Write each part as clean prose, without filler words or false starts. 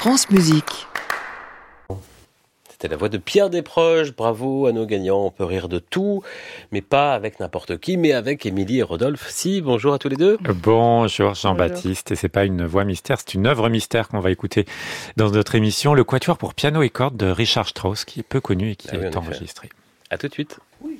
France Musique. C'était la voix de Pierre Desproges. Bravo à nos gagnants. On peut rire de tout, mais pas avec n'importe qui, mais avec Émilie et Rodolphe. Si, bonjour à tous les deux. Bonjour Jean-Baptiste. Et c'est pas une voix mystère, c'est une œuvre mystère qu'on va écouter dans notre émission, le Quatuor pour piano et cordes de Richard Strauss, qui est peu connu et qui est enregistré. À tout de suite. Oui.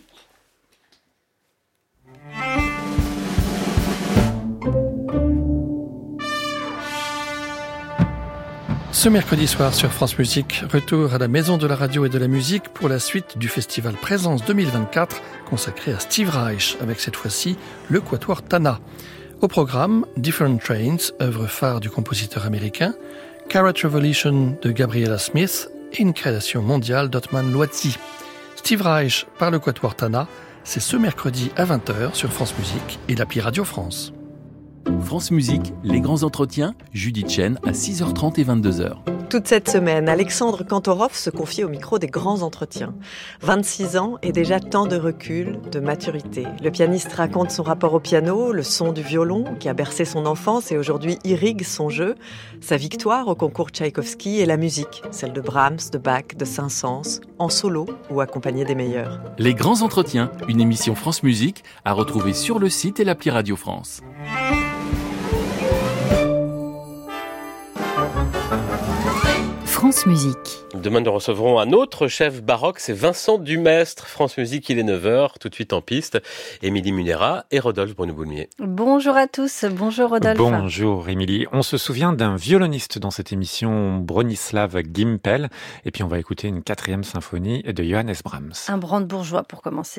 Ce mercredi soir sur France Musique, retour à la Maison de la Radio et de la Musique pour la suite du festival Présence 2024 consacré à Steve Reich, avec cette fois-ci le Quatuor Tana. Au programme, Different Trains, œuvre phare du compositeur américain, Carrot Revolution de Gabriella Smith et une création mondiale d'Otman Loati. Steve Reich par le Quatuor Tana, c'est ce mercredi à 20h sur France Musique et l'appli Radio France. France Musique, les grands entretiens, Judith Chen à 6h30 et 22h. Toute cette semaine, Alexandre Kantorov se confie au micro des grands entretiens. 26 ans et déjà tant de recul, de maturité. Le pianiste raconte son rapport au piano, le son du violon qui a bercé son enfance et aujourd'hui irrigue son jeu, sa victoire au concours Tchaïkovski et la musique, celle de Brahms, de Bach, de Saint-Saëns, en solo ou accompagné des meilleurs. Les grands entretiens, une émission France Musique à retrouver sur le site et l'appli Radio France. France Musique. Demain, nous recevrons un autre chef baroque, c'est Vincent Dumestre. France Musique, il est 9h, tout de suite en piste. Émilie Munera et Rodolphe Bruno-Boulmier. Bonjour à tous, bonjour Rodolphe. Bonjour Émilie. On se souvient d'un violoniste dans cette émission, Bronislaw Gimpel. Et puis on va écouter une 4e symphonie de Johannes Brahms. Un brandebourgeois pour commencer.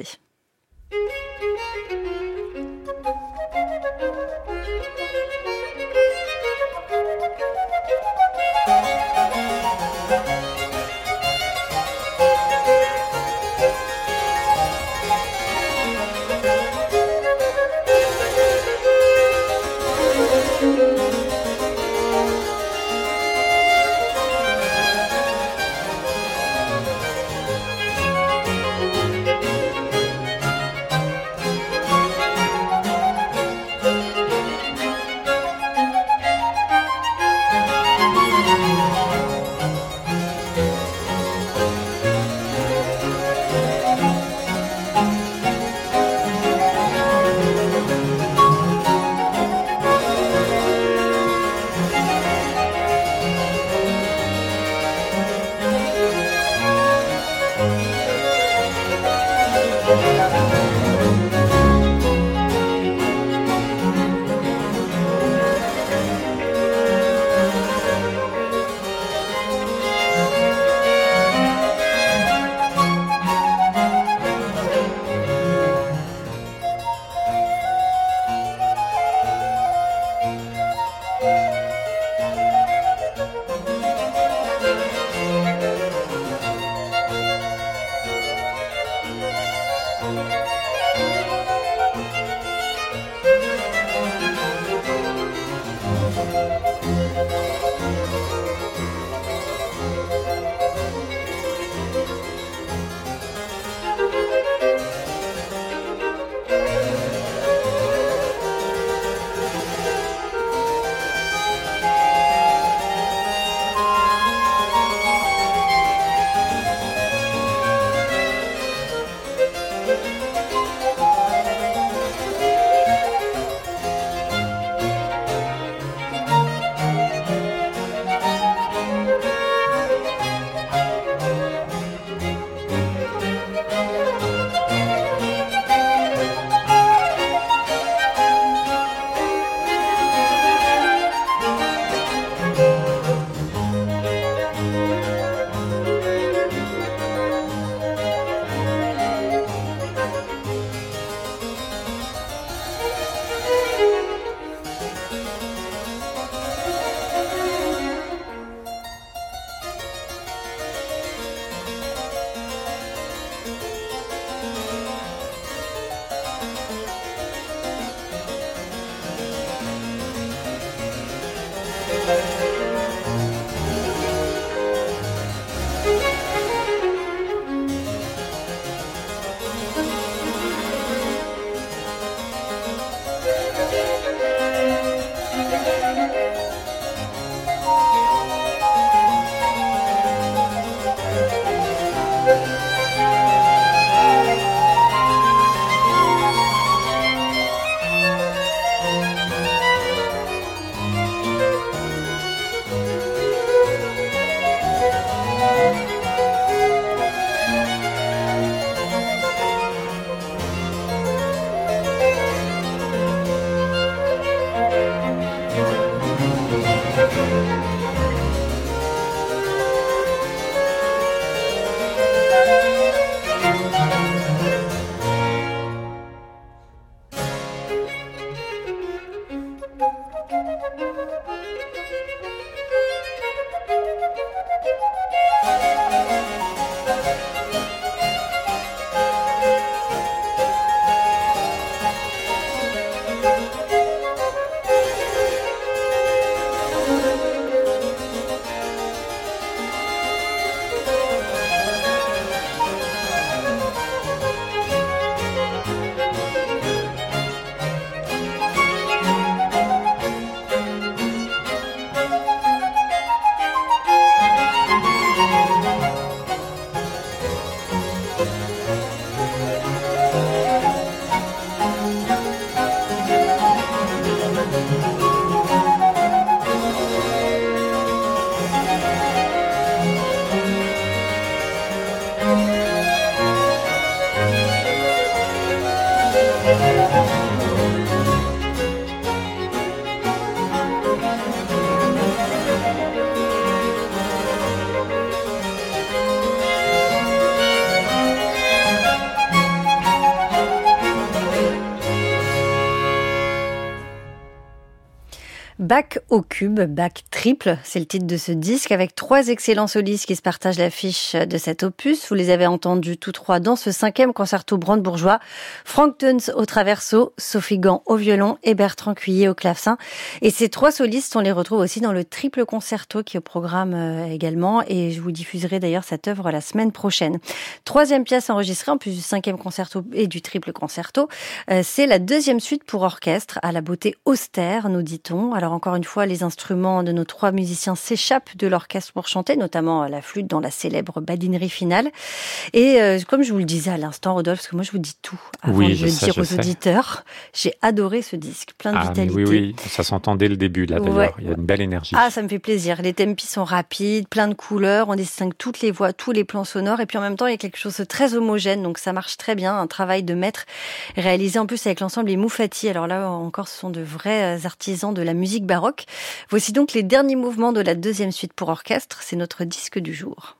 Bach au cube, Bach triple, c'est le titre de ce disque, avec 3 excellents solistes qui se partagent l'affiche de cet opus. Vous les avez entendus tous 3 dans ce 5e concerto brandebourgeois. Frank Teuns au traverso, Sophie Gant au violon et Bertrand Cuillet au clavecin. Et ces 3 solistes, on les retrouve aussi dans le triple concerto qui est au programme également. Et je vous diffuserai d'ailleurs cette œuvre la semaine prochaine. 3e pièce enregistrée en plus du 5e concerto et du triple concerto. C'est la 2e suite pour orchestre à la beauté austère, nous dit-on. Alors encore une fois, les instruments de nos 3 musiciens s'échappent de l'orchestre pour chanter, notamment la flûte dans la célèbre badinerie finale. Et comme je vous le disais à l'instant, Rodolphe, parce que moi je vous dis tout avant de le dire aux auditeurs, j'ai adoré ce disque, plein de vitalité. Oui, ça s'entend dès le début là d'ailleurs, il y a une belle énergie. Ah, ça me fait plaisir, les tempi sont rapides, plein de couleurs, on distingue toutes les voix, tous les plans sonores, et puis en même temps il y a quelque chose de très homogène, donc ça marche très bien, un travail de maître réalisé en plus avec l'ensemble Les Moufati. Alors là encore, ce sont de vrais artisans de la musique baroque. Voici donc les derniers mouvements de la 2e suite pour orchestre. C'est notre disque du jour.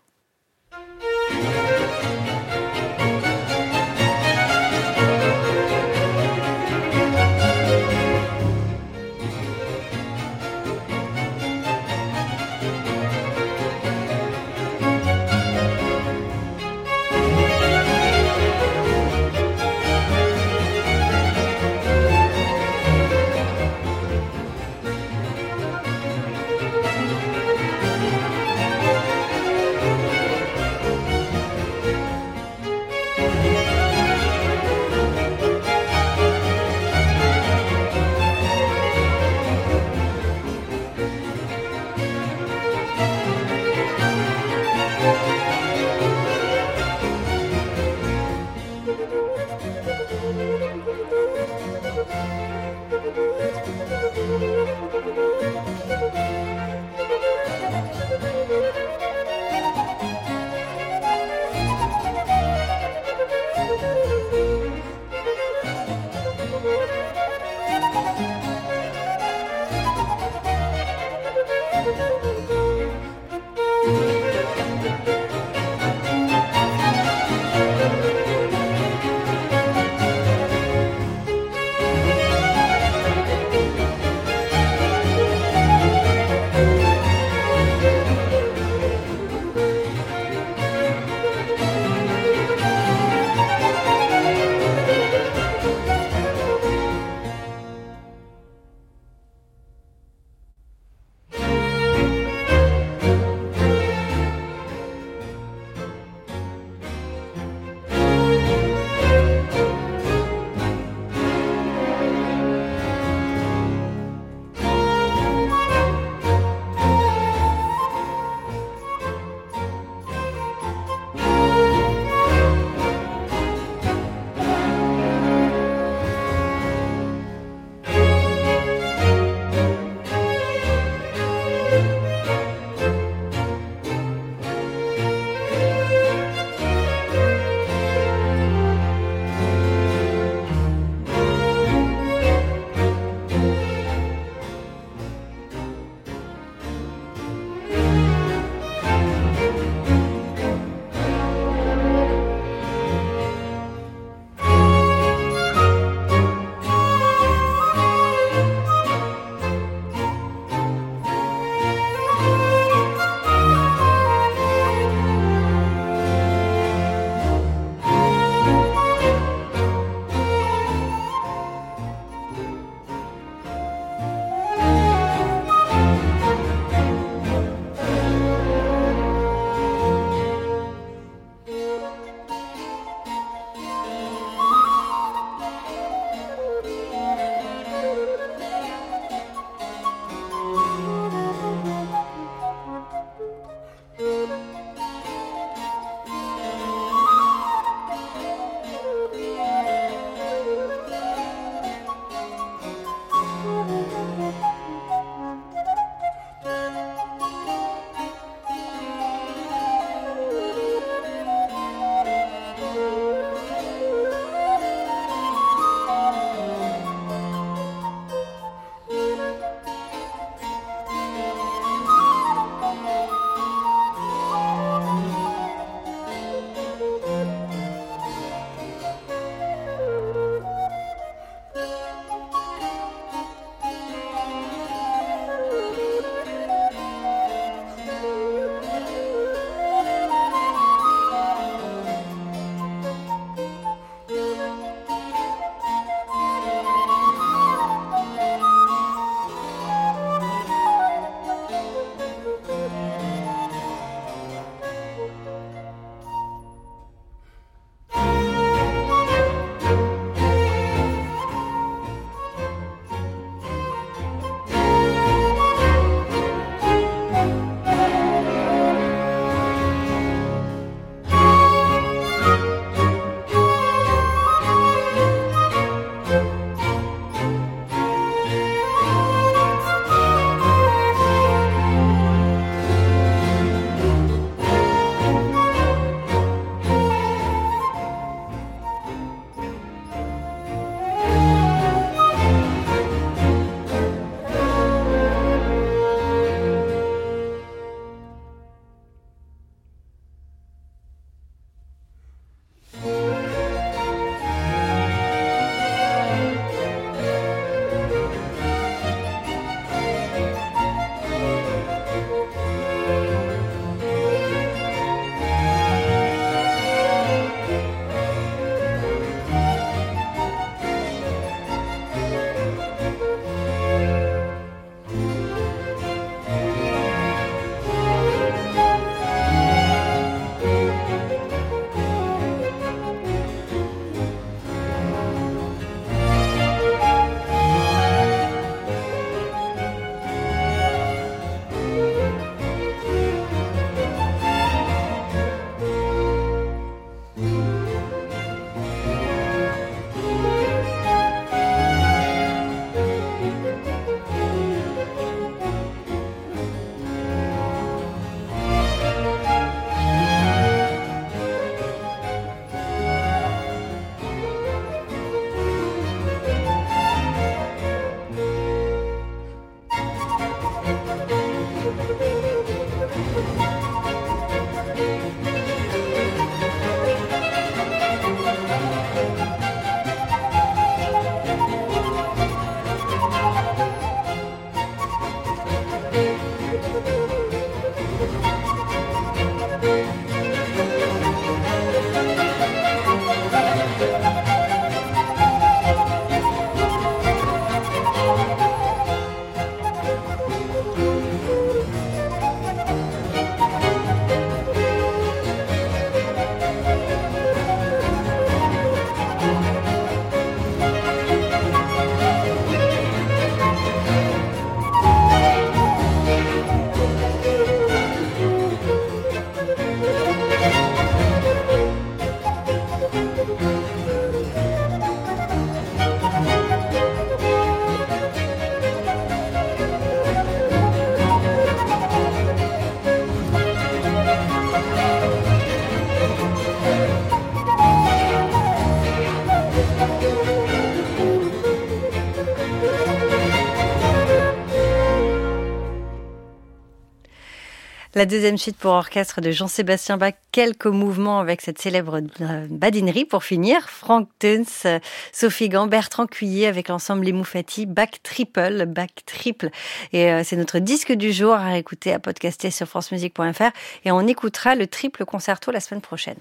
La deuxième suite pour orchestre de Jean-Sébastien Bach, quelques mouvements avec cette célèbre badinerie pour finir. Frank Tuns, Sophie Gant, Bertrand Cuillet avec l'ensemble Les Moufati, Bach triple. Et c'est notre disque du jour à écouter, à podcaster sur francemusique.fr. Et on écoutera le triple concerto la semaine prochaine.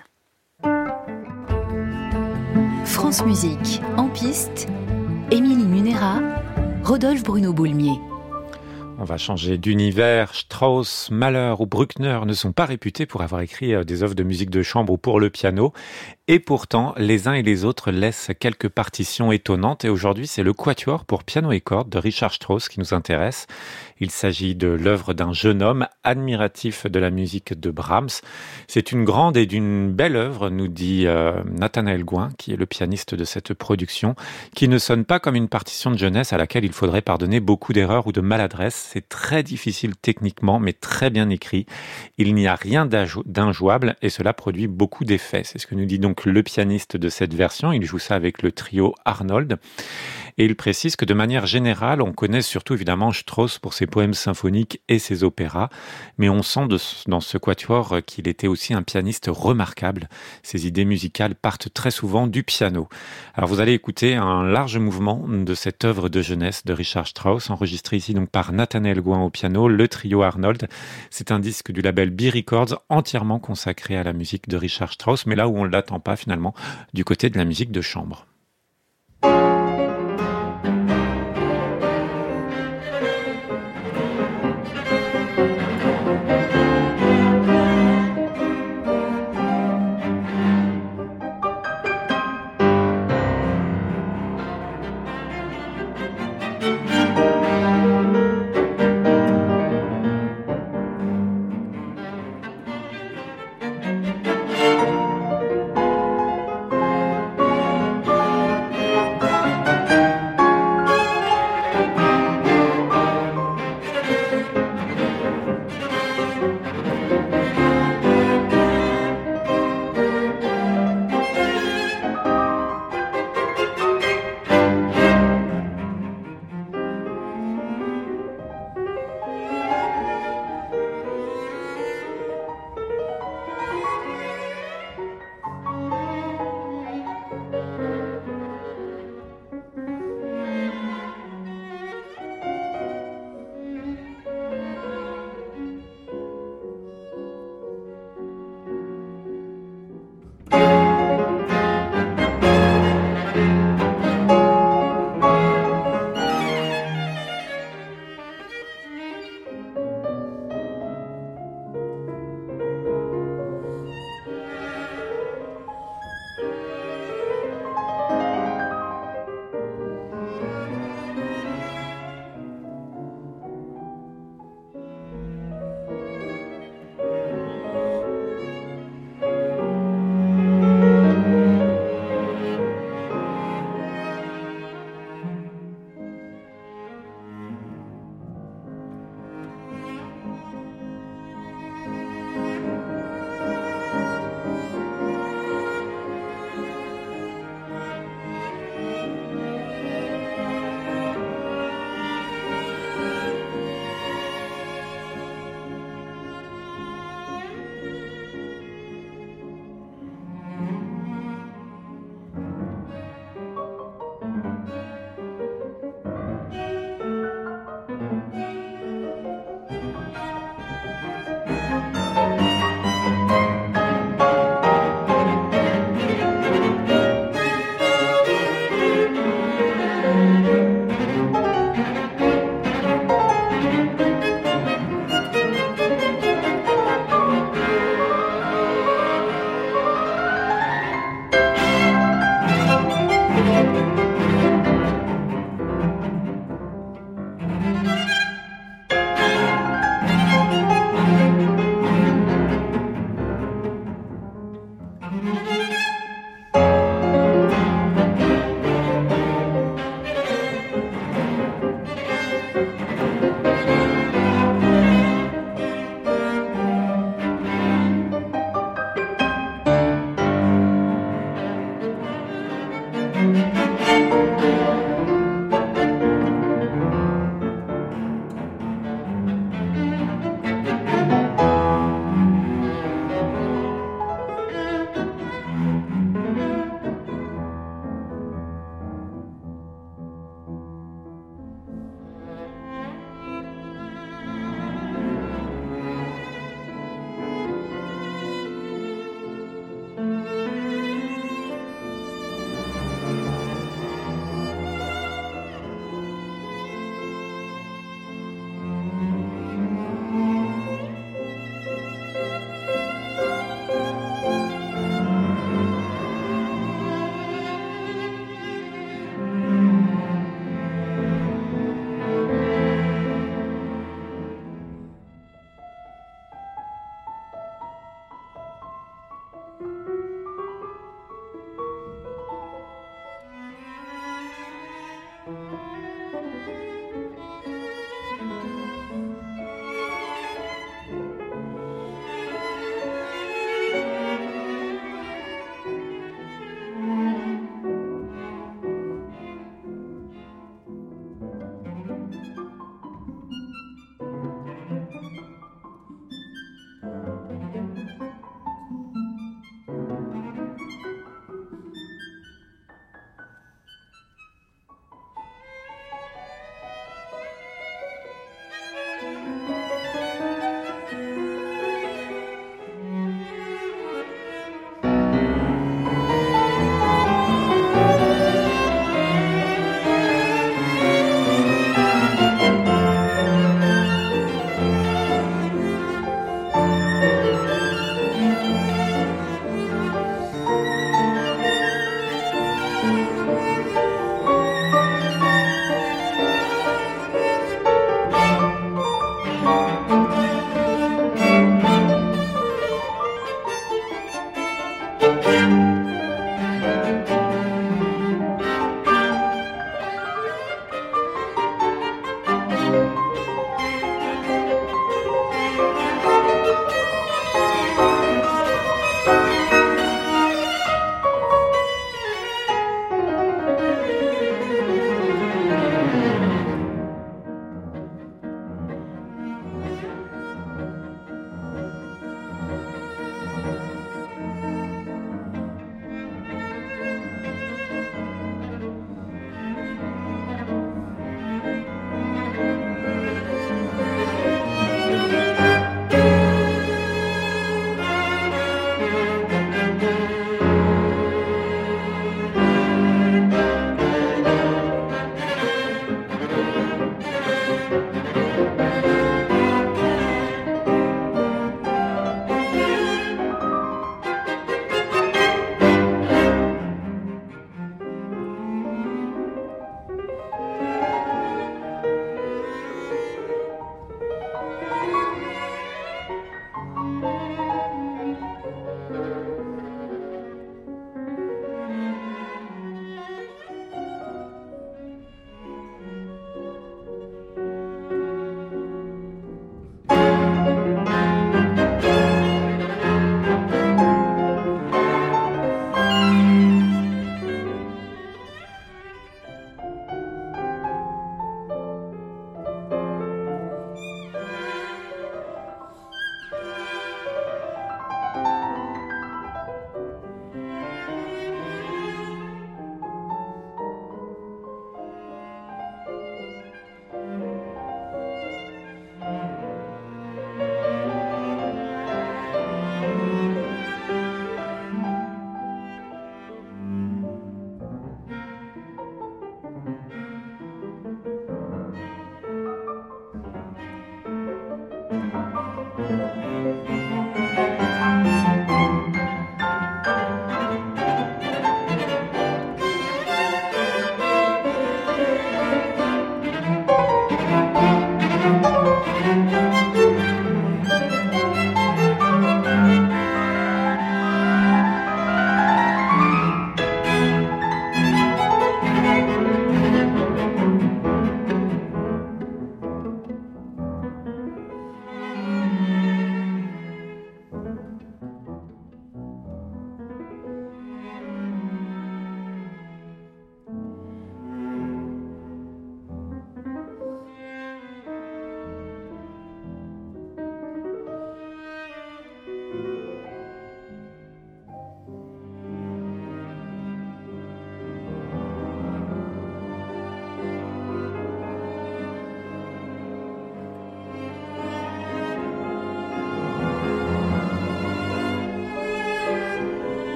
France Musique, en piste, Émilie Munera, Rodolphe Bruno-Boulmier. On va changer d'univers. Strauss, Mahler ou Bruckner ne sont pas réputés pour avoir écrit des œuvres de musique de chambre ou pour le piano. Et pourtant, les uns et les autres laissent quelques partitions étonnantes. Et aujourd'hui, c'est le quatuor pour piano et cordes de Richard Strauss qui nous intéresse. Il s'agit de l'œuvre d'un jeune homme admiratif de la musique de Brahms. C'est une grande et d'une belle œuvre, nous dit Nathanaël Gouin, qui est le pianiste de cette production, qui ne sonne pas comme une partition de jeunesse à laquelle il faudrait pardonner beaucoup d'erreurs ou de maladresses. C'est très difficile techniquement, mais très bien écrit. Il n'y a rien d'injouable et cela produit beaucoup d'effets. C'est ce que nous dit donc le pianiste de cette version. Il joue ça avec le trio Arnold. Et il précise que de manière générale, on connaît surtout évidemment Strauss pour ses poèmes symphoniques et ses opéras, mais on sent dans ce quatuor qu'il était aussi un pianiste remarquable. Ses idées musicales partent très souvent du piano. Alors vous allez écouter un large mouvement de cette œuvre de jeunesse de Richard Strauss, enregistré ici donc par Nathanaël Gouin au piano, le trio Arnold. C'est un disque du label B Records entièrement consacré à la musique de Richard Strauss, mais là où on ne l'attend pas finalement, du côté de la musique de chambre.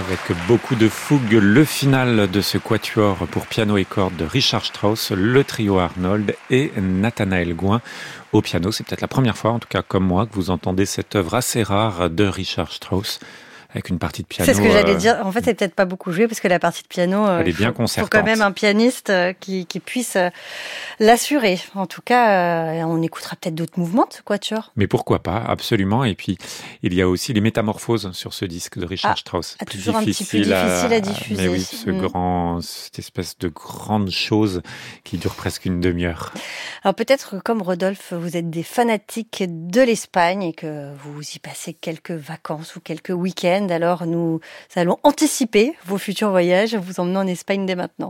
avec beaucoup de fougue, le final de ce quatuor pour piano et cordes de Richard Strauss, le trio Arnold et Nathanaël Gouin au piano. C'est peut-être la première fois, en tout cas comme moi, que vous entendez cette œuvre assez rare de Richard Strauss. Avec une partie de piano. C'est ce que j'allais dire. En fait, c'est peut-être pas beaucoup joué parce que la partie de piano, elle est bien concertante. Il faut quand même un pianiste qui puisse l'assurer. En tout cas, on écoutera peut-être d'autres mouvements de ce quatuor. Mais pourquoi pas, absolument. Et puis, il y a aussi les métamorphoses sur ce disque de Richard Strauss. Toujours un petit peu difficile à diffuser. Mais oui, cette espèce de grande chose qui dure presque une demi-heure. Alors peut-être, comme Rodolphe, vous êtes des fanatiques de l'Espagne et que vous y passez quelques vacances ou quelques week-ends. Alors nous allons anticiper vos futurs voyages, vous emmenant en Espagne dès maintenant.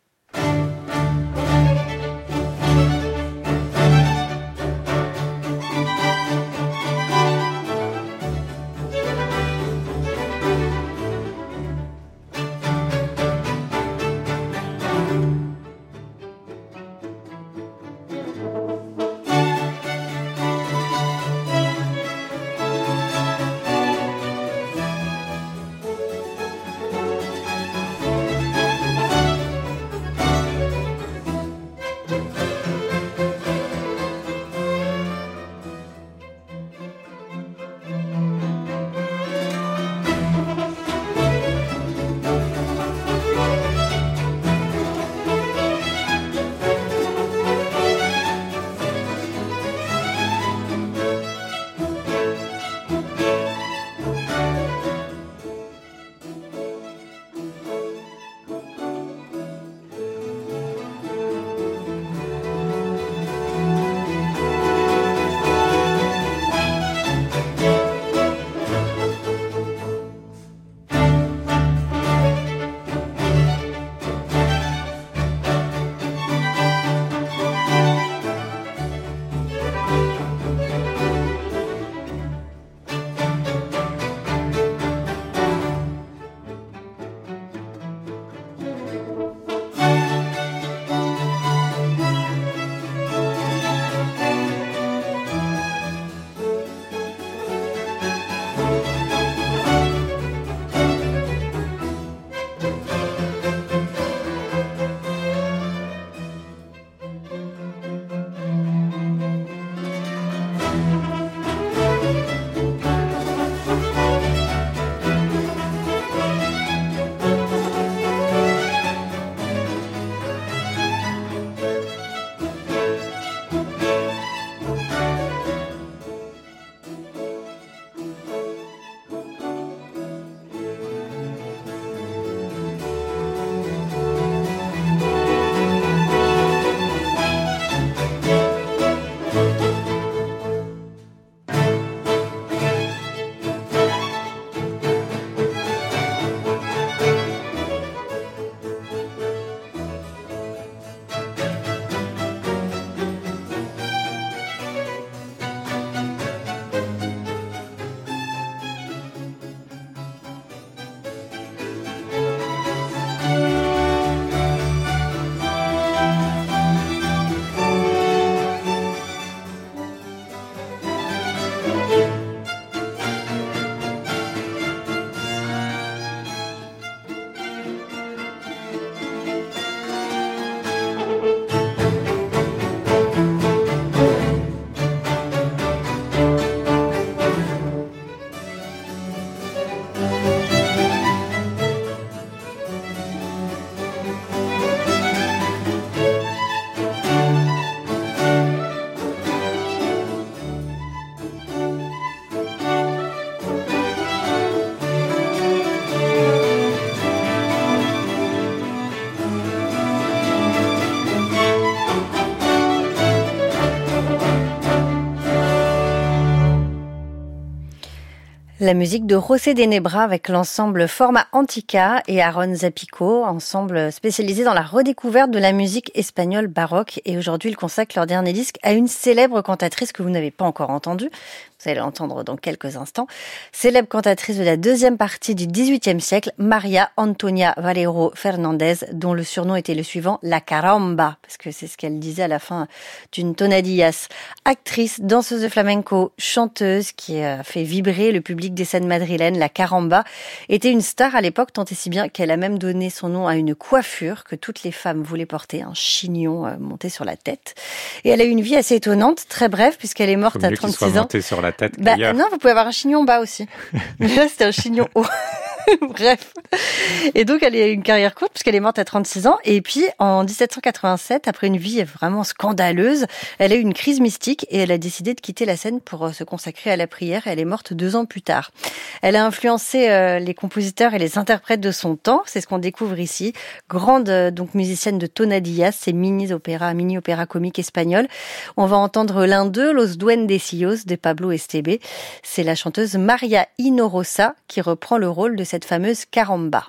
La musique de José de Nebra avec l'ensemble Forma Antica et Aaron Zapico, ensemble spécialisé dans la redécouverte de la musique espagnole baroque. Et aujourd'hui, ils consacrent leur dernier disque à une célèbre cantatrice que vous n'avez pas encore entendue. Vous allez l'entendre dans quelques instants. Célèbre cantatrice de la deuxième partie du XVIIIe siècle, María Antonia Valero Fernández, dont le surnom était le suivant, la caramba, parce que c'est ce qu'elle disait à la fin d'une tonadillas. Actrice, danseuse de flamenco, chanteuse qui a fait vibrer le public typique des scènes madrilènes, la caramba, était une star à l'époque, tant et si bien qu'elle a même donné son nom à une coiffure que toutes les femmes voulaient porter, un chignon monté sur la tête. Et elle a eu une vie assez étonnante, très brève, puisqu'elle est morte à 36 ans. Monté sur la tête qu'ailleurs. Non, vous pouvez avoir un chignon bas aussi. Mais là, c'était un chignon haut. Bref. Et donc, elle a eu une carrière courte puisqu'elle est morte à 36 ans. Et puis, en 1787, après une vie vraiment scandaleuse, elle a eu une crise mystique et elle a décidé de quitter la scène pour se consacrer à la prière. Elle est morte 2 ans plus tard. Elle a influencé les compositeurs et les interprètes de son temps. C'est ce qu'on découvre ici. Grande donc musicienne de tonadillas, ces mini-opéras comiques espagnols. On va entendre l'un d'eux, Los Duendecillos de Pablo Esteban. C'est la chanteuse María Hinojosa qui reprend le rôle de cette fameuse caramba.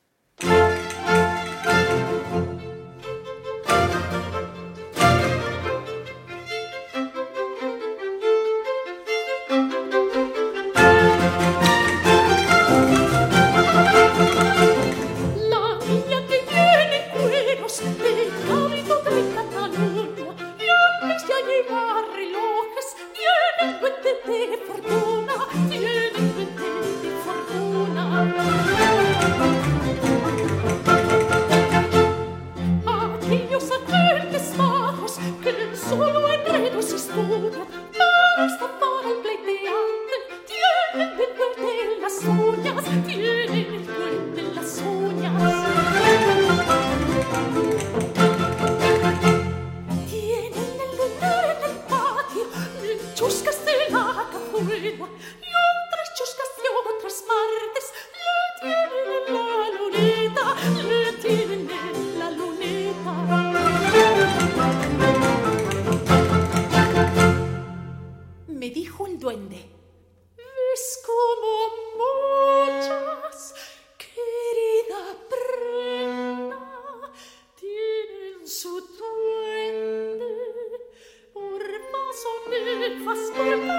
Me dijo el duende: ves como muchas, querida prenda, tienen su duende por pasonefas,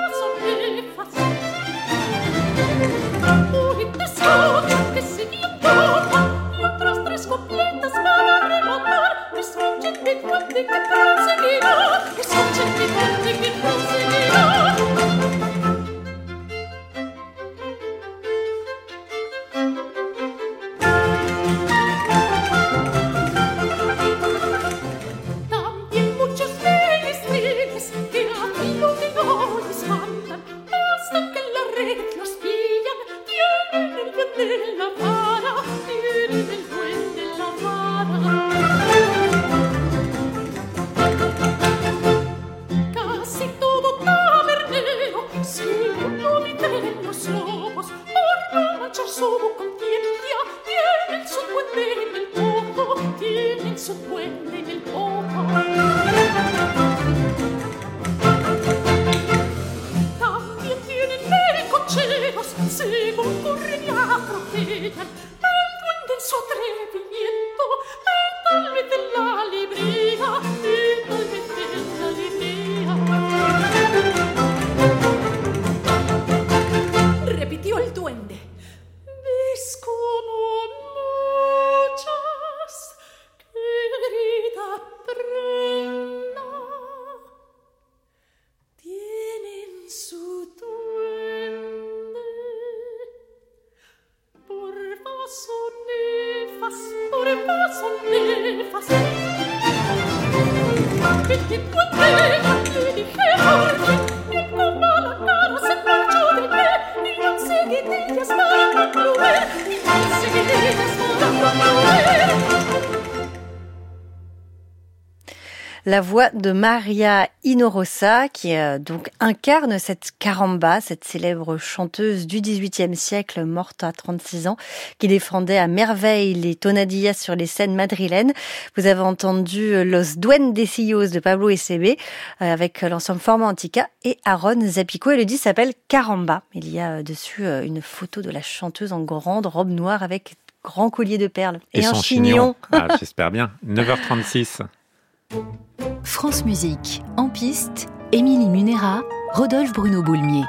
poetas ocho que se guian y otras 3 completas para rematar. Escuchen mi duende que proseguirá, escuchen mi duende que proseguirá. También muchos menesteres que a ti no les mandan, hasta que en la red los pillan, tienen el duende en la vara, tienen el duende en la vara. Casi todo tabernero, según lo dicen los lobos, por no manchar su conciencia, tienen su duende en el poco, tienen su duende en el poco. También tienen melcocheros, según corren y atropellan, el duende en su atrevimiento, tal vez en la alegría, tal vez en la alegría. Repitió el duende: ves como muchas, querida prenda, tienen su duende por pasonefas, por pasonefas. Que te duende, le dijeron, y con mala cara se marchó de mí, y las seguidillas para concluir, y las seguidillas para concluir. La voix de María Hinojosa qui donc incarne cette caramba, cette célèbre chanteuse du XVIIIe siècle morte à 36 ans, qui défendait à merveille les tonadillas sur les scènes madrilènes. Vous avez entendu Los Duendecillos de Pablo Esteban avec l'ensemble Forma Antica et Aaron Zapico. Et le disque s'appelle Caramba. Il y a dessus une photo de la chanteuse en grande robe noire avec grand collier de perles et un son chignon. Ah, j'espère bien. 9h36. France Musique, en piste, Émilie Munera, Rodolphe Bruno Boulmier.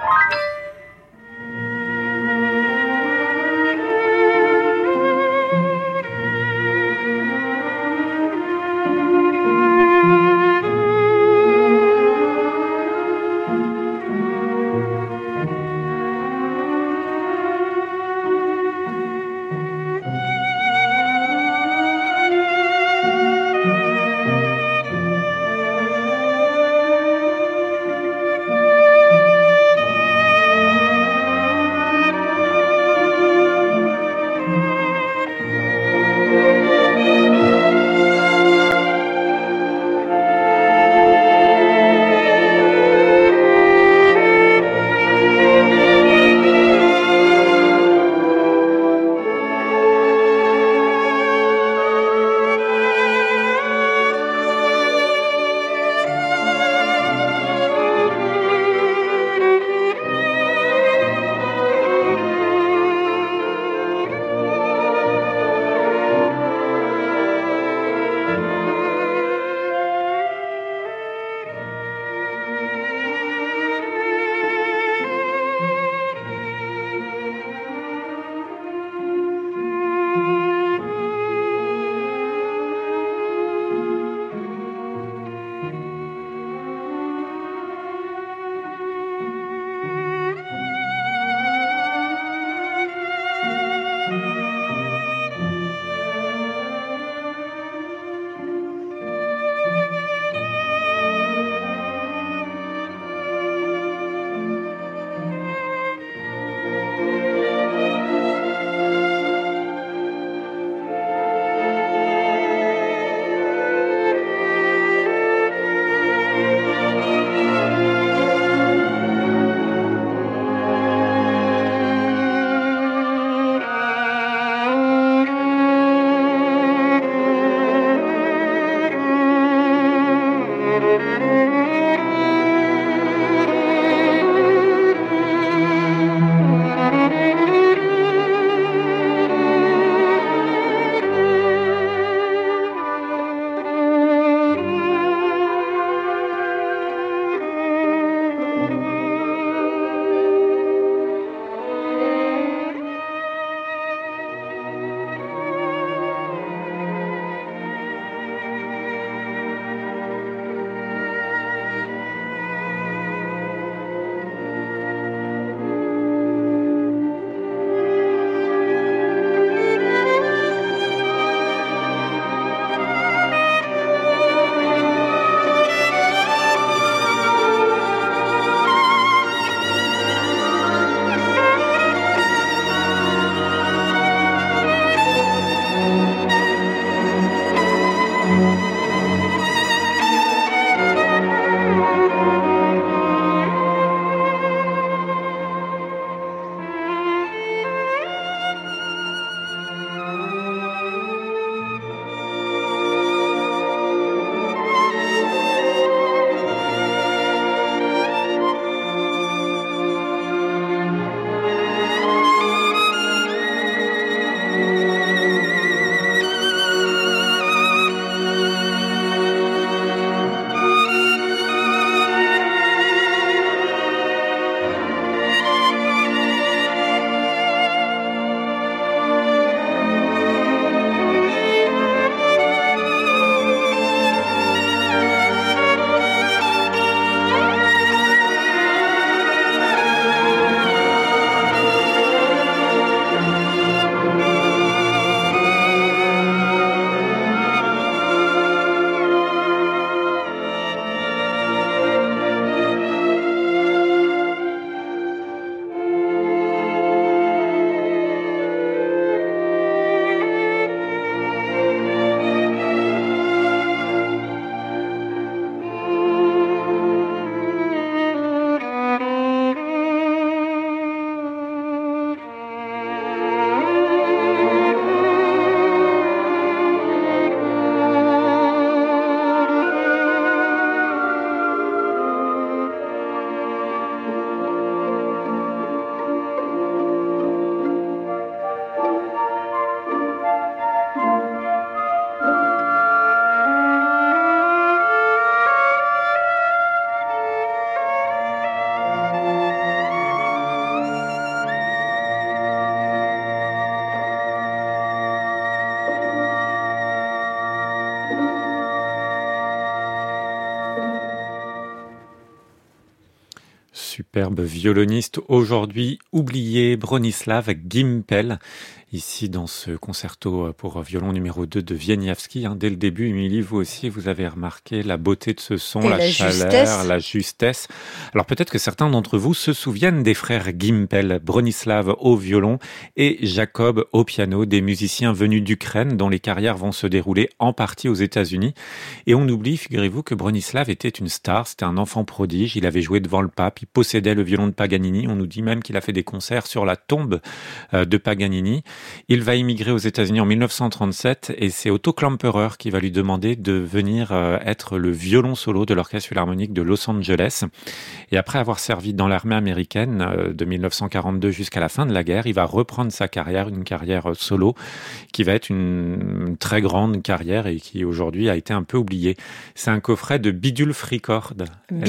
superbe violoniste aujourd'hui oublié, Bronislaw Gimpel. Ici, dans ce concerto pour violon numéro 2 de Wieniawski. Dès le début, Émilie, vous aussi, vous avez remarqué la beauté de ce son, la chaleur, la justesse. Alors peut-être que certains d'entre vous se souviennent des frères Gimpel, Bronislaw au violon et Jacob au piano, des musiciens venus d'Ukraine dont les carrières vont se dérouler en partie aux États-Unis. Et on oublie, figurez-vous, que Bronislaw était une star, c'était un enfant prodige, il avait joué devant le pape, il possédait le violon de Paganini, on nous dit même qu'il a fait des concerts sur la tombe de Paganini. Il va immigrer aux États-Unis en 1937 et c'est Otto Klemperer qui va lui demander de venir être le violon solo de l'Orchestre Philharmonique de Los Angeles. Et après avoir servi dans l'armée américaine de 1942 jusqu'à la fin de la guerre, il va reprendre sa carrière, une carrière solo qui va être une très grande carrière et qui aujourd'hui a été un peu oubliée. C'est un coffret de Bidulph Records. Bidulph ?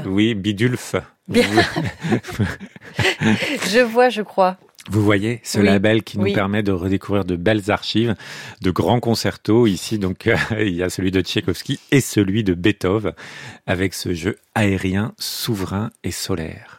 Oui, Bidulph. Je vois, je crois. Vous voyez ce label qui nous permet de redécouvrir de belles archives, de grands concertos. Ici, donc, il y a celui de Tchaïkovski et celui de Beethoven avec ce jeu aérien, souverain et solaire.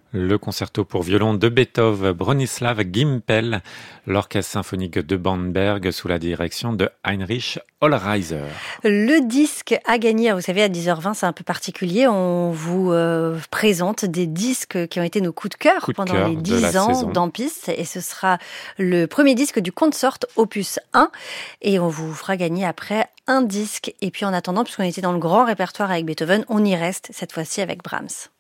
Le concerto pour violon de Beethoven, Bronislaw Gimpel, l'orchestre symphonique de Bamberg sous la direction de Heinrich Hohlreiser. Le disque à gagner, vous savez, à 10h20, c'est un peu particulier. On vous présente des disques qui ont été nos coups de cœur pendant les 10 ans d'Empiste. Et ce sera le premier disque du Consort opus 1. Et on vous fera gagner après un disque. Et puis en attendant, puisqu'on était dans le grand répertoire avec Beethoven, on y reste cette fois-ci avec Brahms.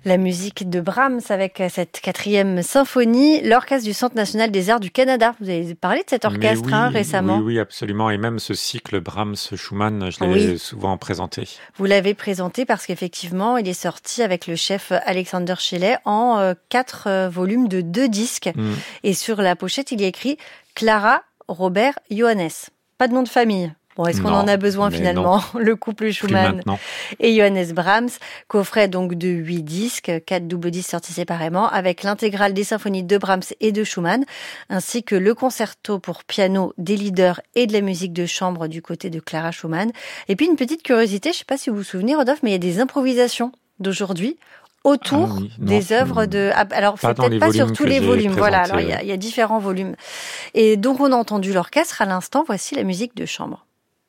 La musique de Brahms avec cette 4e symphonie, l'Orchestre du Centre national des arts du Canada. Vous avez parlé de cet orchestre récemment. Oui, absolument. Et même ce cycle Brahms-Schumann, je l'ai souvent présenté. Vous l'avez présenté parce qu'effectivement, il est sorti avec le chef Alexander Shelley en 4 volumes de 2 disques. Et sur la pochette, il y a écrit Clara, Robert, Johannes. Pas de nom de famille. Bon, est-ce qu'on en a besoin finalement? Le couple Schumann et Johannes Brahms. Coffret donc de 8 disques, 4 doubles disques sortis séparément, avec l'intégrale des symphonies de Brahms et de Schumann, ainsi que le concerto pour piano, des leaders et de la musique de chambre du côté de Clara Schumann. Et puis une petite curiosité, je ne sais pas si vous vous souvenez, Rodolphe, mais il y a des improvisations d'aujourd'hui autour des œuvres de... Alors, c'est peut-être pas sur tous les volumes. Voilà, alors il y a différents volumes. Et donc, on a entendu l'orchestre à l'instant. Voici la musique de chambre.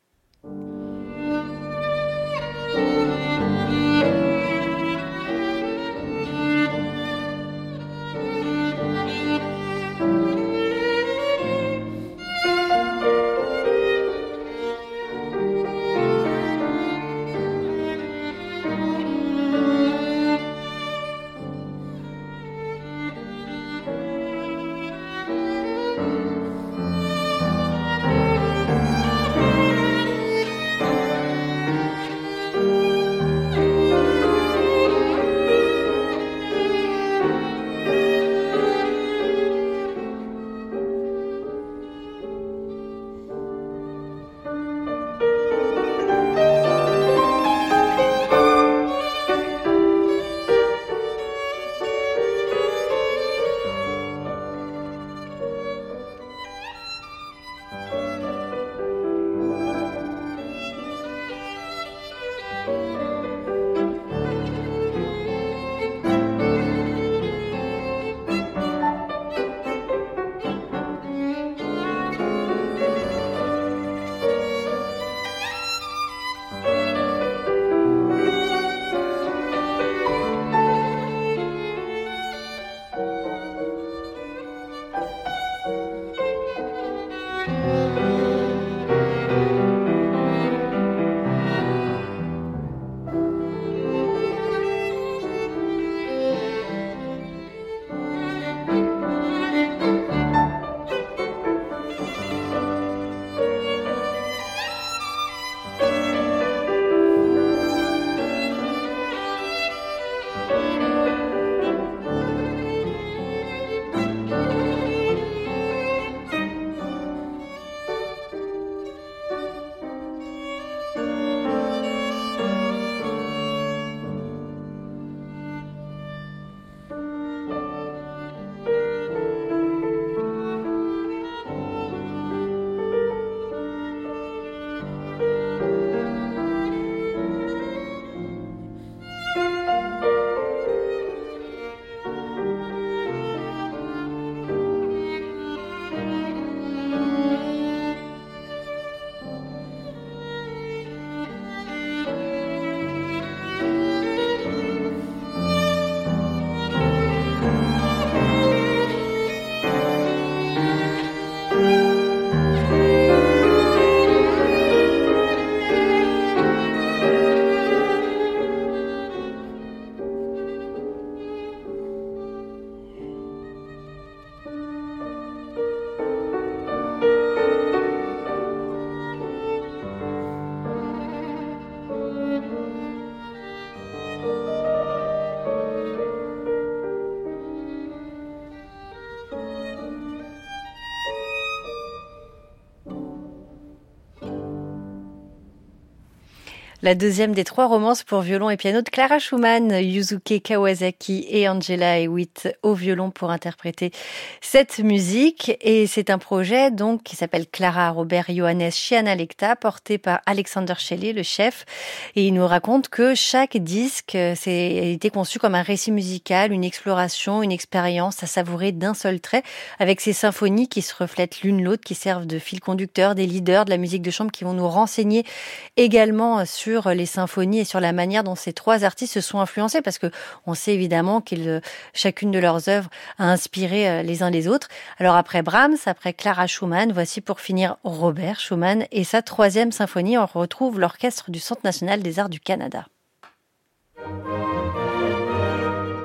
La deuxième des 3 romances pour violon et piano de Clara Schumann, Yusuke Kawasaki et Angela Hewitt au violon pour interpréter cette musique. Et c'est un projet donc qui s'appelle Clara, Robert, Johannes, Chiana Lecta, porté par Alexander Shelley, le chef. Et il nous raconte que chaque disque a été conçu comme un récit musical, une exploration, une expérience à savourer d'un seul trait, avec ces symphonies qui se reflètent l'une l'autre, qui servent de fil conducteur, des leaders de la musique de chambre qui vont nous renseigner également sur les symphonies et sur la manière dont ces 3 artistes se sont influencés, parce que on sait évidemment que chacune de leurs œuvres a inspiré les uns les autres. Alors après Brahms, après Clara Schumann, voici pour finir Robert Schumann et sa 3e symphonie. On retrouve l'Orchestre du Centre national des arts du Canada.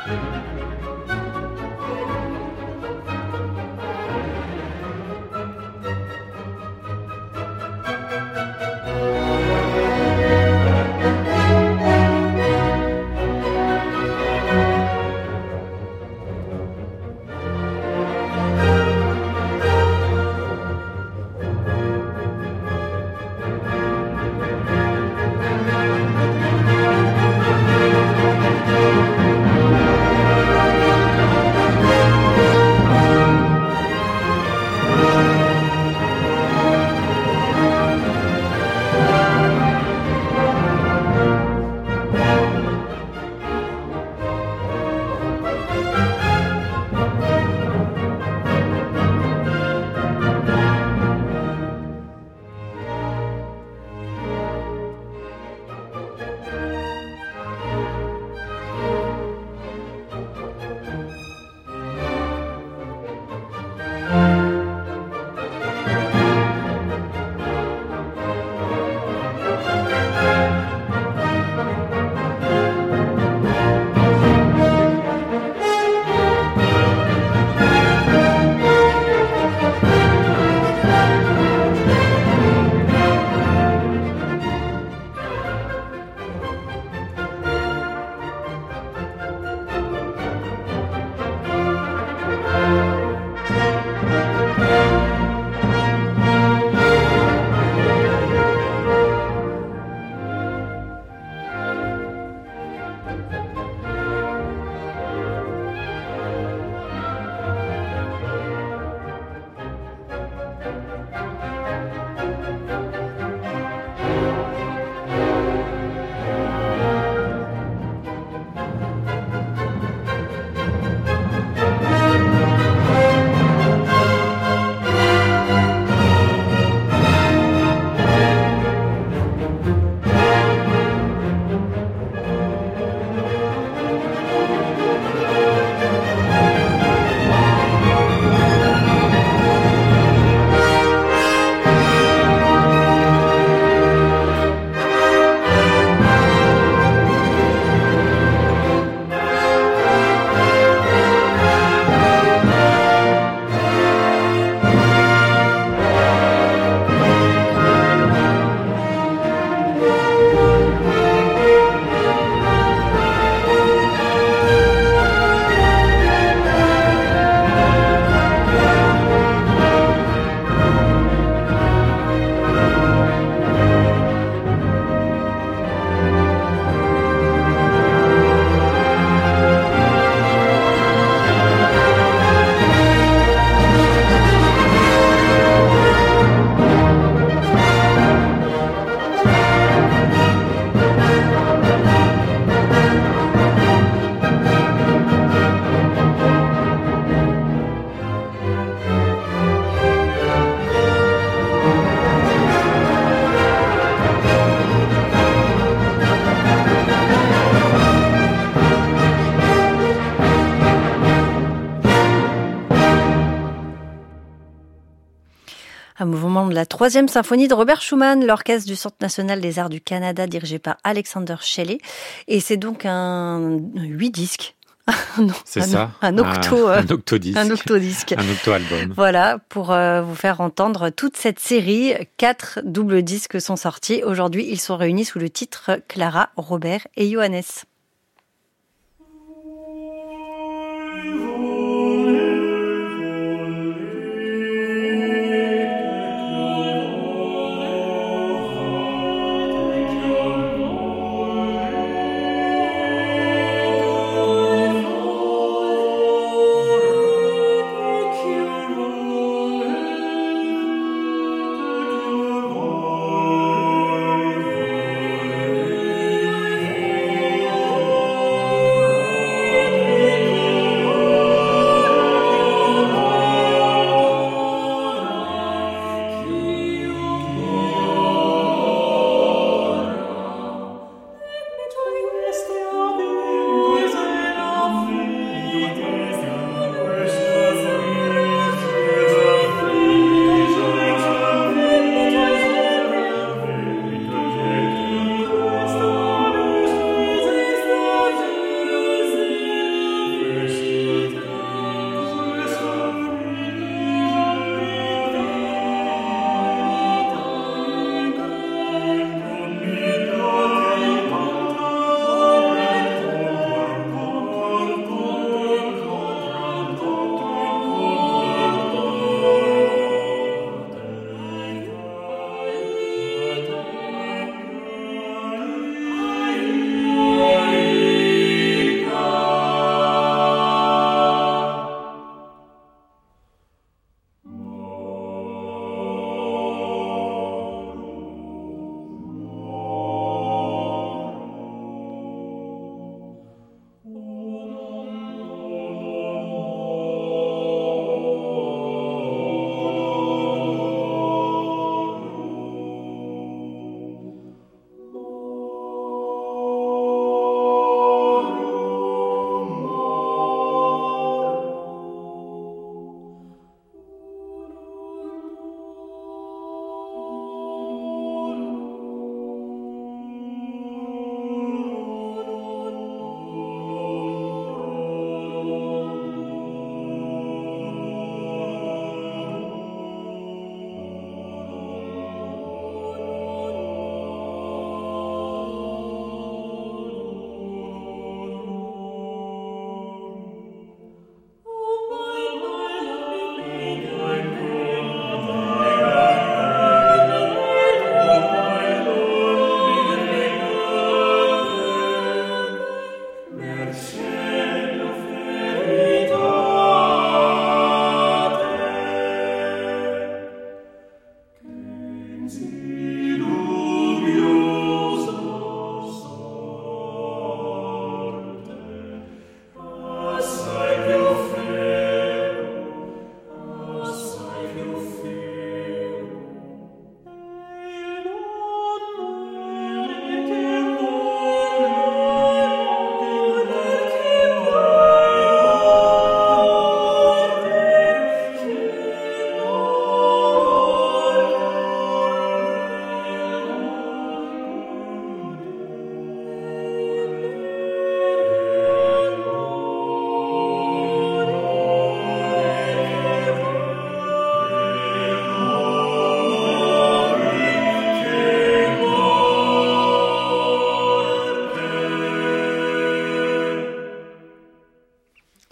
Un mouvement de la 3e symphonie de Robert Schumann, l'Orchestre du Centre national des arts du Canada dirigé par Alexander Shelley. Et c'est donc un 8 disques. C'est ça. Un octo. Un octodisque. Un octodisque. Un octo-album. Voilà, pour vous faire entendre toute cette série. 4 doubles disques sont sortis. Aujourd'hui, ils sont réunis sous le titre Clara, Robert et Johannes.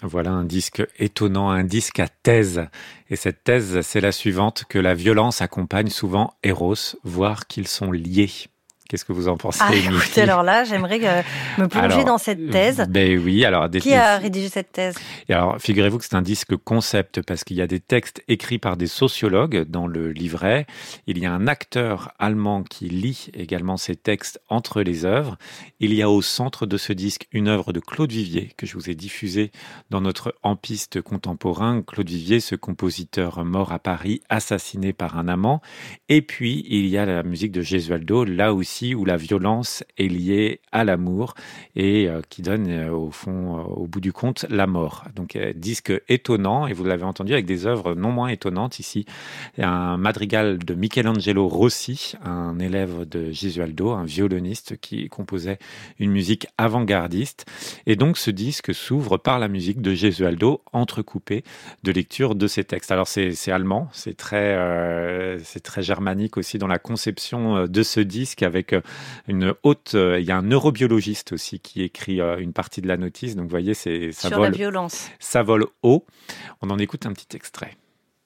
Voilà un disque étonnant, un disque à thèse. Et cette thèse, c'est la suivante, que la violence accompagne souvent Eros, voire qu'ils sont liés. Qu'est-ce que vous en pensez, Émilie ? Écoutez, alors là, j'aimerais me plonger dans cette thèse. Ben oui, alors... Qui a rédigé cette thèse ? Et alors, figurez-vous que c'est un disque concept parce qu'il y a des textes écrits par des sociologues dans le livret. Il y a un acteur allemand qui lit également ces textes entre les œuvres. Il y a au centre de ce disque une œuvre de Claude Vivier que je vous ai diffusée dans notre Ampiste contemporain. Claude Vivier, ce compositeur mort à Paris, assassiné par un amant. Et puis, il y a la musique de Gesualdo, là aussi, où la violence est liée à l'amour et qui donne au fond, au bout du compte, la mort. Donc disque étonnant, et vous l'avez entendu avec des œuvres non moins étonnantes ici. Il y a un madrigal de Michelangelo Rossi, un élève de Gesualdo, un violoniste qui composait une musique avant-gardiste. Et donc ce disque s'ouvre par la musique de Gesualdo, entrecoupée de lecture de ses textes. Alors c'est allemand, c'est très germanique aussi dans la conception de ce disque avec une haute... il y a un neurobiologiste aussi qui écrit une partie de la notice. Donc, vous voyez, ça sur la violence. Ça vole haut. On en écoute un petit extrait.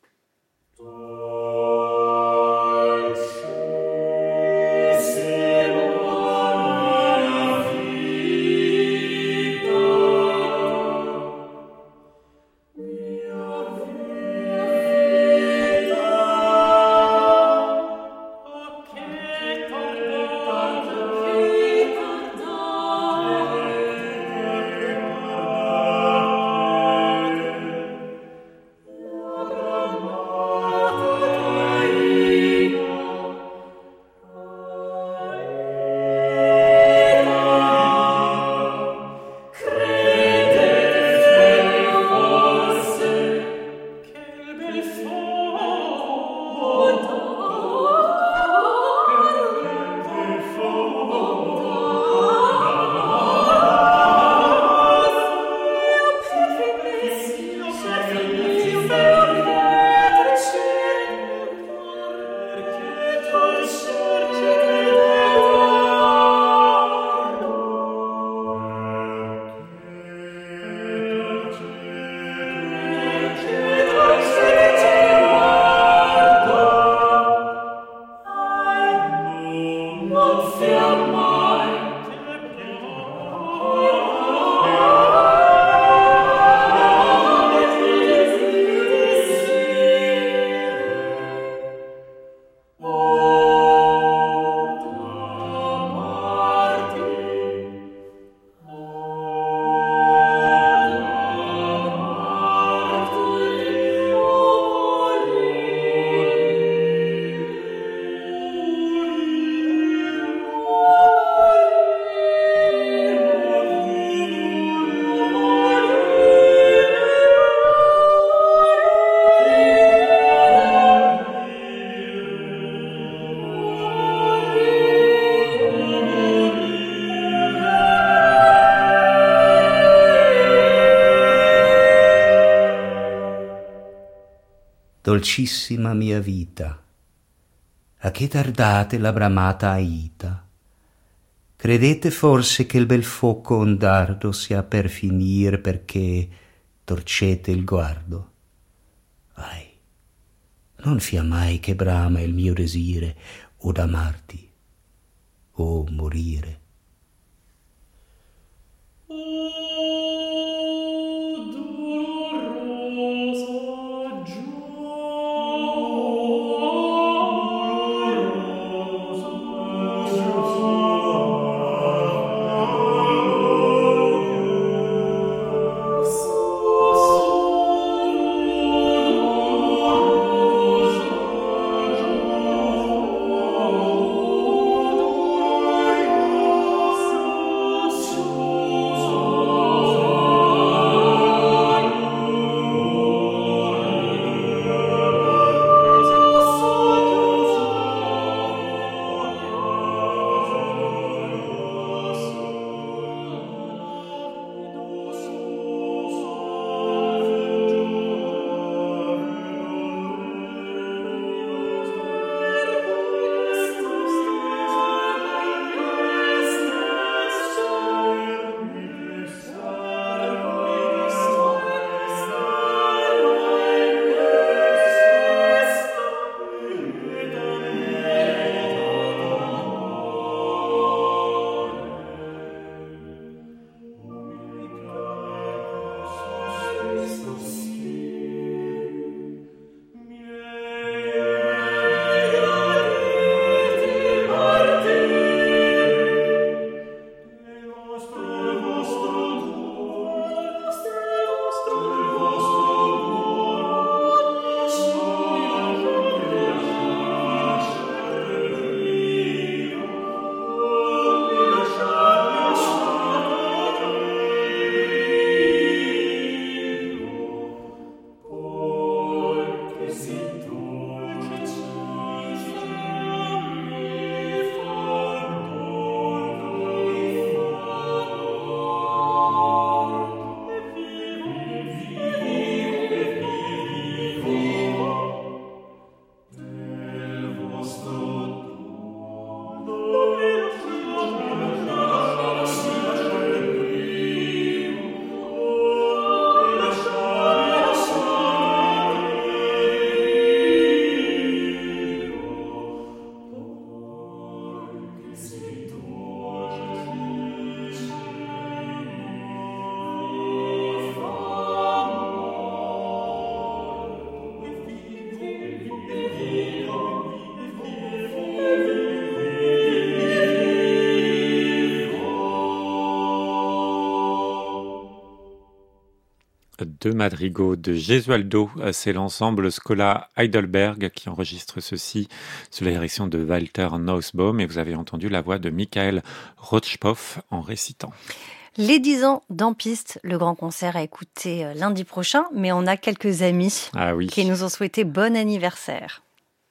Dolcissima mia vita, a che tardate la bramata aita? Credete forse che il bel fuoco ondardo sia per finir perché torcete il guardo? Ai, non fia mai che brama il mio desire o d'amarti o morire. deux madrigaux de Gesualdo. C'est l'ensemble Schola Heidelberg qui enregistre ceci sous la direction de Walter Nussbaum et vous avez entendu la voix de Michael Rotschpoff en récitant. Les 10 ans d'En Piste, le grand concert à écouter lundi prochain, mais on a quelques amis qui nous ont souhaité bon anniversaire.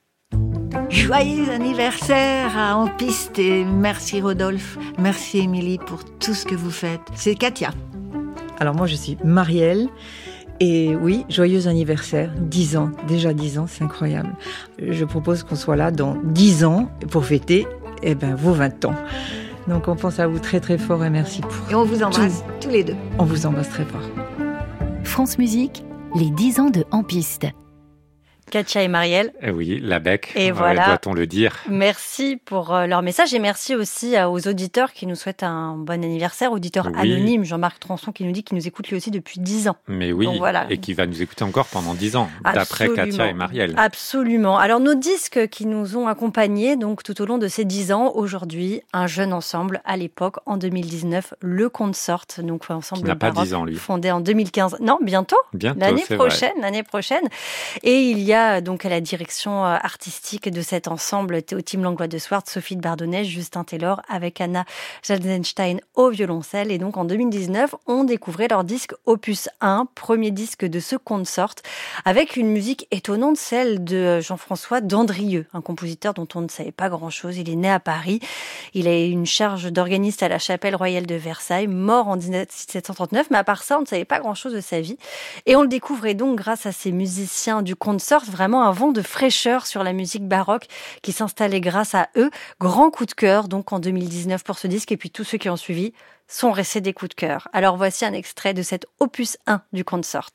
Joyeux anniversaire à En Piste et merci Rodolphe, merci Émilie pour tout ce que vous faites. C'est Katia. Alors moi je suis Marielle et oui, joyeux anniversaire, 10 ans, déjà 10 ans, c'est incroyable. Je propose qu'on soit là dans 10 ans pour fêter vos 20 ans. Donc on pense à vous très très fort et merci pour Et on vous embrasse tous les deux. On vous embrasse très fort. France Musique, les 10 ans de En Piste. Katia et Marielle. Oui, la bec, et voilà. Doit-on le dire. Merci pour leur message et merci aussi aux auditeurs qui nous souhaitent un bon anniversaire. Auditeur anonyme, Jean-Marc Transon qui nous dit qu'il nous écoute lui aussi depuis 10 ans. Mais oui, donc, voilà. Et qui va nous écouter encore pendant 10 ans, d'après Katia et Marielle. Absolument. Alors nos disques qui nous ont accompagnés donc tout au long de ces 10 ans, aujourd'hui, un jeune ensemble à l'époque, en 2019, le Consort, donc ensemble qui n'a pas 10 ans lui. Fondé en 2015. Non, bientôt l'année prochaine. Et il y a donc à la direction artistique de cet ensemble Théotime Langlois de Swart, Sophie de Bardonnay, Justin Taylor avec Anna Jaldenstein au violoncelle. Et donc en 2019, on découvrait leur disque Opus 1, premier disque de ce Consort, avec une musique étonnante, celle de Jean-François Dandrieux, un compositeur dont on ne savait pas grand-chose. Il est né à Paris, il a eu une charge d'organiste à la Chapelle Royale de Versailles, mort en 1739, mais à part ça, on ne savait pas grand-chose de sa vie. Et on le découvrait donc grâce à ces musiciens du Consort, vraiment un vent de fraîcheur sur la musique baroque qui s'installait grâce à eux. Grand coup de cœur donc en 2019 pour ce disque et puis tous ceux qui ont suivi sont restés des coups de cœur. Alors voici un extrait de cet opus 1 du Consort.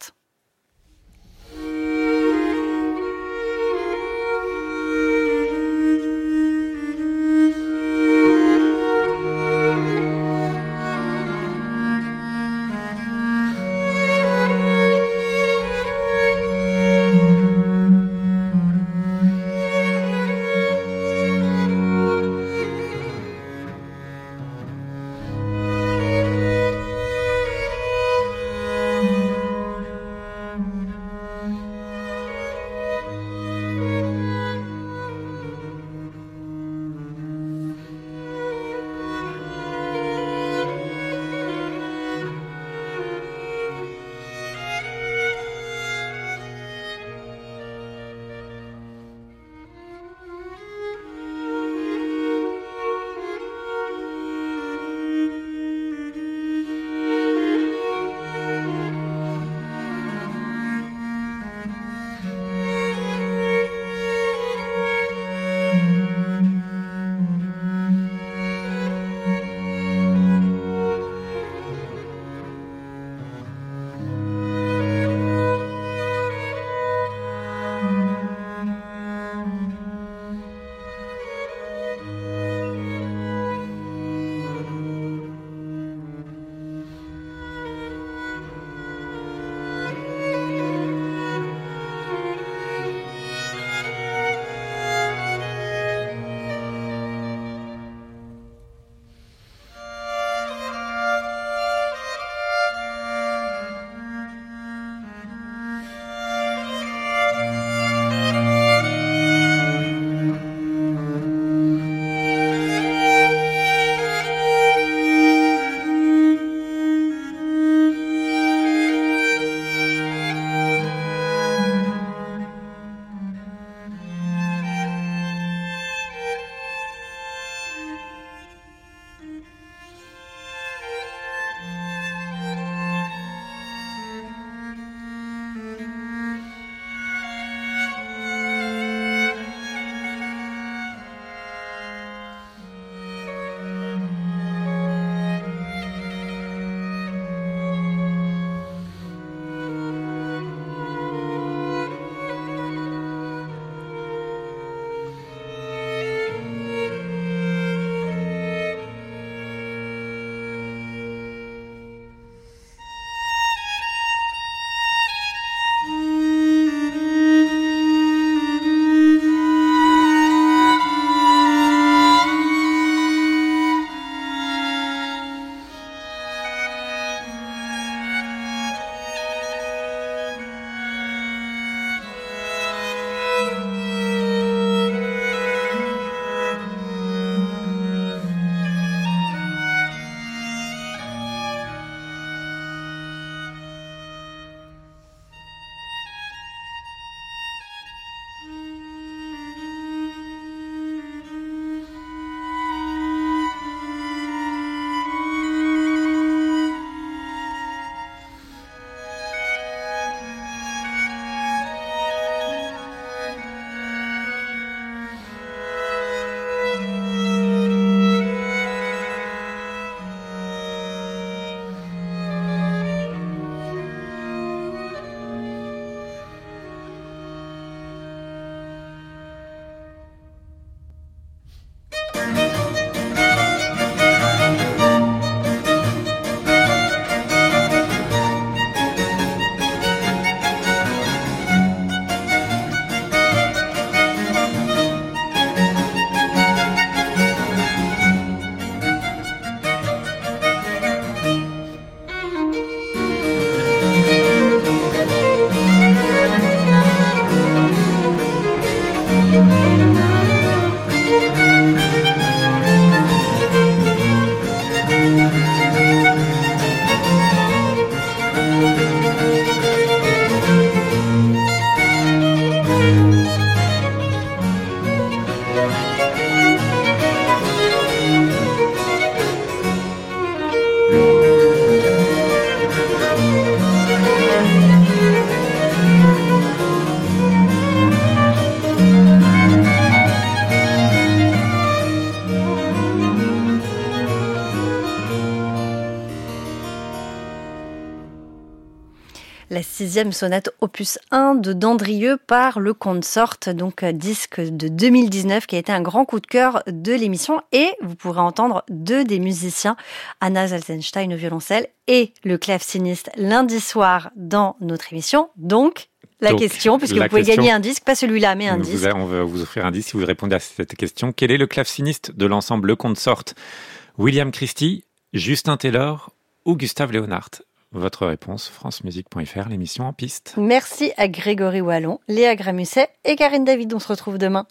la 6e sonate opus 1 de Dandrieux par le Consort, donc disque de 2019 qui a été un grand coup de cœur de l'émission. Et vous pourrez entendre 2 des musiciens, Anna Zalzenstein au violoncelle et le claveciniste lundi soir dans notre émission. Donc, question, puisque vous pouvez gagner un disque, pas celui-là, mais un disque. On va vous offrir un disque si vous répondez à cette question. Quel est le claveciniste de l'ensemble Le Consort? William Christie, Justin Taylor ou Gustave Léonard? Votre réponse, francemusique.fr, l'émission En Piste. Merci à Grégory Wallon, Léa Gramusset et Karine David. On se retrouve demain.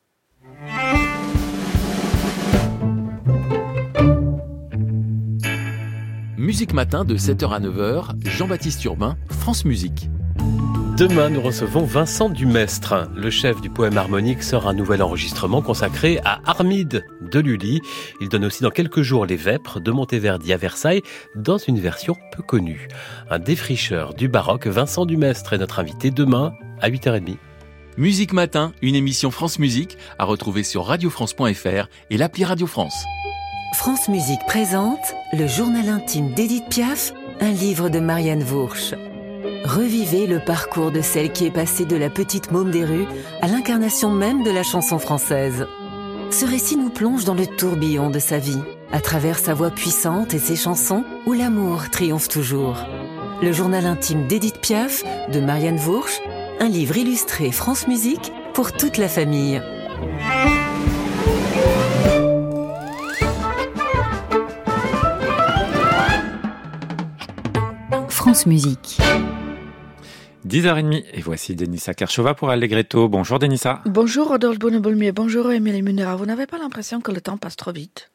Musique Matin de 7h à 9h, Jean-Baptiste Urbain, France Musique. Demain, nous recevons Vincent Dumestre. Le chef du poème harmonique sort un nouvel enregistrement consacré à Armide de Lully. Il donne aussi dans quelques jours les Vêpres de Monteverdi à Versailles dans une version peu connue. Un défricheur du baroque, Vincent Dumestre est notre invité demain à 8h30. Musique Matin, une émission France Musique à retrouver sur radiofrance.fr et l'appli Radio France. France Musique présente le journal intime d'Édith Piaf, un livre de Marianne Voursch. Revivez le parcours de celle qui est passée de la petite môme des rues à l'incarnation même de la chanson française. Ce récit nous plonge dans le tourbillon de sa vie, à travers sa voix puissante et ses chansons où l'amour triomphe toujours. Le journal intime d'Édith Piaf, de Marianne Voursch, un livre illustré France Musique pour toute la famille. France Musique. 10h30 et voici Denissa Kershova pour Allegretto. Bonjour Denissa. Bonjour Rodolphe Bonnebolmier, bonjour Émilie Munera. Vous n'avez pas l'impression que le temps passe trop vite?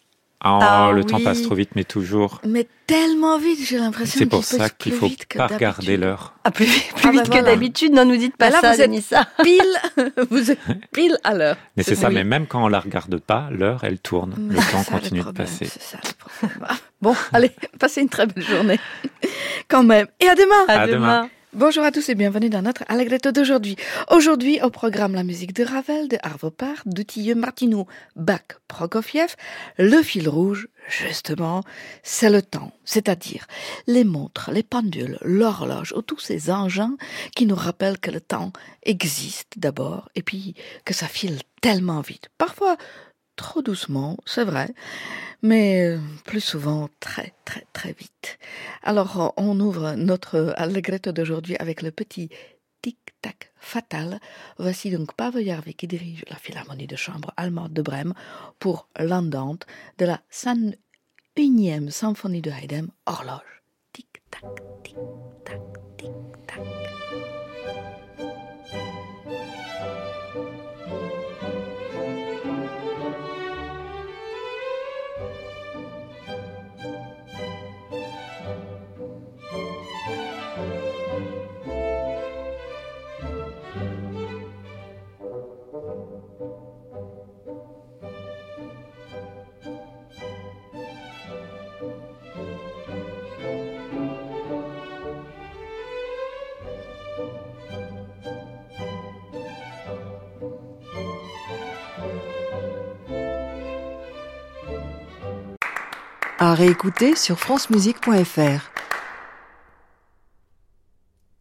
Le temps passe trop vite, mais toujours. Mais tellement vite, j'ai l'impression qu'il passe plus vite que d'habitude. C'est pour ça qu'il ne faut pas regarder l'heure. Plus vite que d'habitude, non, nous dites pas ça, Denissa. Vous êtes pile à l'heure. Mais c'est ça, mais même quand on la regarde pas, l'heure, elle tourne. Le temps continue de passer. C'est ça le problème. Bon, allez, passez une très belle journée. Quand même. Et à demain. À demain. Bonjour à tous et bienvenue dans notre Allegretto d'aujourd'hui. Aujourd'hui, au programme la musique de Ravel, de Arvo Pärt, Dutilleux, Martineau, Bach, Prokofiev. Le fil rouge, justement, c'est le temps, c'est-à-dire les montres, les pendules, l'horloge, ou tous ces engins qui nous rappellent que le temps existe d'abord et puis que ça file tellement vite. Parfois, trop doucement, c'est vrai, mais plus souvent très très très vite. Alors on ouvre notre Allegretto d'aujourd'hui avec le petit tic-tac fatal. Voici donc Pavel Järvi qui dirige la Philharmonie de chambre allemande de Brême pour l'Andante de la 101e symphonie de Haydn, Horloge. Tic-tac, tic-tac, tic-tac. À réécouter sur francemusique.fr.